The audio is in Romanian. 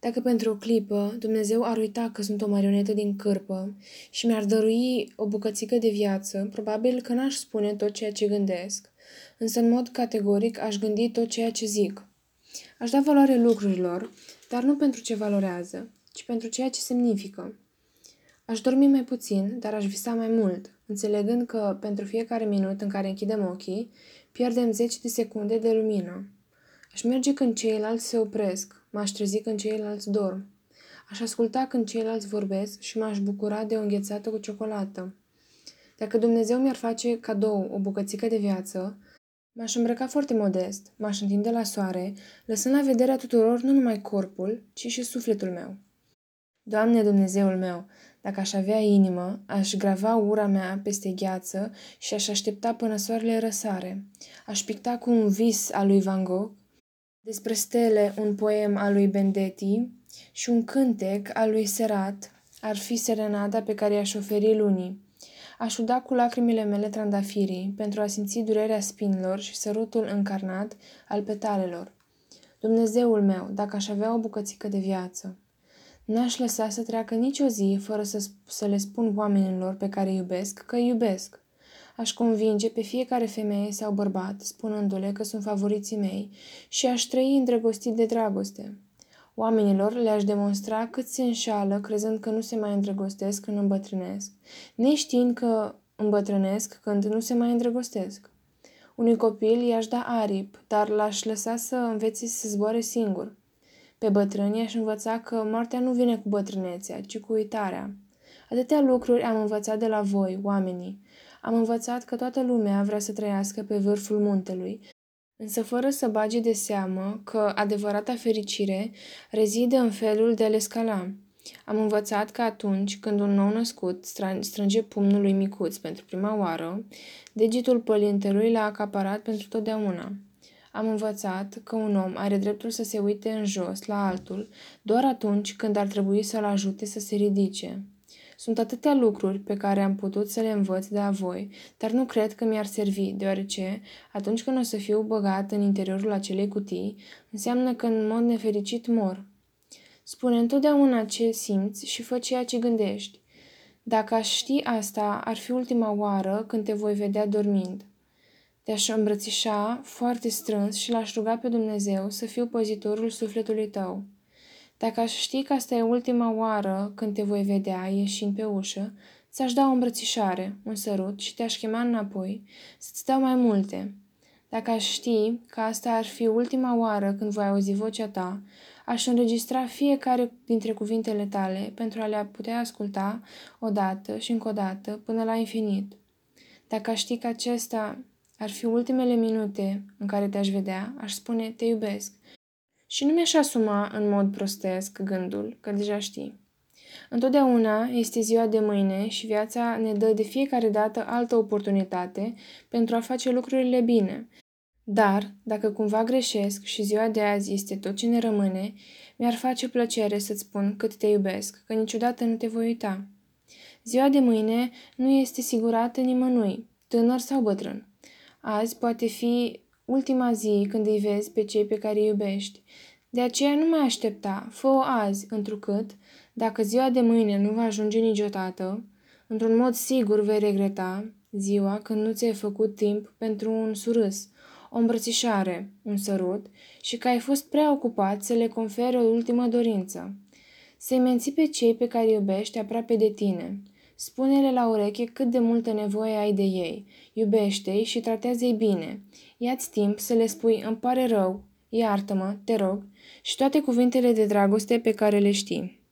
Dacă pentru o clipă Dumnezeu ar uita că sunt o marionetă din cârpă și mi-ar dărui o bucățică de viață, probabil că n-aș spune tot ceea ce gândesc, însă în mod categoric aș gândi tot ceea ce zic. Aș da valoare lucrurilor, dar nu pentru ce valorează, ci pentru ceea ce semnifică. Aș dormi mai puțin, dar aș visa mai mult, înțelegând că pentru fiecare minut în care închidem ochii, pierdem 10 de secunde de lumină. Aș merge când ceilalți se opresc, m-aș trezi când ceilalți dorm. Aș asculta când ceilalți vorbesc și m-aș bucura de o înghețată cu ciocolată. Dacă Dumnezeu mi-ar face cadou o bucățică de viață, m-aș îmbrăca foarte modest, m-aș întinde la soare, lăsând la vederea tuturor nu numai corpul, ci și sufletul meu. Doamne Dumnezeul meu, dacă aș avea inimă, aș grava ura mea peste gheață și aș aștepta până soarele răsare. Aș picta cu un vis al lui Van Gogh, despre stele un poem al lui Bendetti și un cântec al lui Serrat ar fi serenada pe care i-aș oferi lunii. Aș uda cu lacrimile mele trandafirii pentru a simți durerea spinilor și sărutul încarnat al petalelor. Dumnezeul meu, dacă aș avea o bucățică de viață, n-aș lăsa să treacă nicio zi fără să le spun oamenilor pe care îi iubesc că îi iubesc. Aș convinge pe fiecare femeie sau bărbat, spunându-le că sunt favoriții mei și aș trăi îndrăgostit de dragoste. Oamenilor le-aș demonstra cât se înșală crezând că nu se mai îndrăgostesc când îmbătrânesc, neștiind că îmbătrânesc când nu se mai îndrăgostesc. Unui copil i-aș da aripi, dar l-aș lăsa să învețe să zboare singur. Pe bătrâni aș învăța că moartea nu vine cu bătrânețea, ci cu uitarea. Atâtea lucruri am învățat de la voi, oamenii. Am învățat că toată lumea vrea să trăiască pe vârful muntelui, însă fără să bage de seamă că adevărata fericire rezidă în felul de a le scala. Am învățat că atunci când un nou născut strânge pumnul lui micuț pentru prima oară, degetul părintelui l-a acaparat pentru totdeauna. Am învățat că un om are dreptul să se uite în jos la altul doar atunci când ar trebui să-l ajute să se ridice. Sunt atâtea lucruri pe care am putut să le învăț de la voi, dar nu cred că mi-ar servi, deoarece, atunci când o să fiu băgat în interiorul acelei cutii, înseamnă că în mod nefericit mor. Spune întotdeauna ce simți și fă ceea ce gândești. Dacă aș ști asta, ar fi ultima oară când te voi vedea dormind. Te-aș îmbrățișa foarte strâns și l-aș ruga pe Dumnezeu să fiu păzitorul sufletului tău. Dacă aș ști că asta e ultima oară când te voi vedea ieșind pe ușă, ți-aș da o îmbrățișare, un sărut și te-aș chema înapoi să-ți dau mai multe. Dacă aș ști că asta ar fi ultima oară când voi auzi vocea ta, aș înregistra fiecare dintre cuvintele tale pentru a le putea asculta odată și încă o dată până la infinit. Dacă aș ști că acesta ar fi ultimele minute în care te-aș vedea, aș spune te iubesc. Și nu mi-aș asuma în mod prostesc gândul, că deja știi. Întotdeauna este ziua de mâine și viața ne dă de fiecare dată altă oportunitate pentru a face lucrurile bine. Dar, dacă cumva greșesc și ziua de azi este tot ce ne rămâne, mi-ar face plăcere să-ți spun cât te iubesc, că niciodată nu te voi uita. Ziua de mâine nu este sigurată nimănui, tânăr sau bătrân. Azi poate fi ultima zi când îi vezi pe cei pe care îi iubești. De aceea nu mai aștepta, fă-o azi, întrucât, dacă ziua de mâine nu va ajunge niciodată, într-un mod sigur vei regreta ziua când nu ți-ai făcut timp pentru un surâs, o îmbrățișare, un sărut și că ai fost prea ocupat să le conferi o ultimă dorință. Să-i menții pe cei pe care îi iubești aproape de tine. Spune-le la ureche cât de multă nevoie ai de ei, iubește-i și tratează-i bine. Ia-ți timp să le spui îmi pare rău, iartă-mă, te rog, și toate cuvintele de dragoste pe care le știi.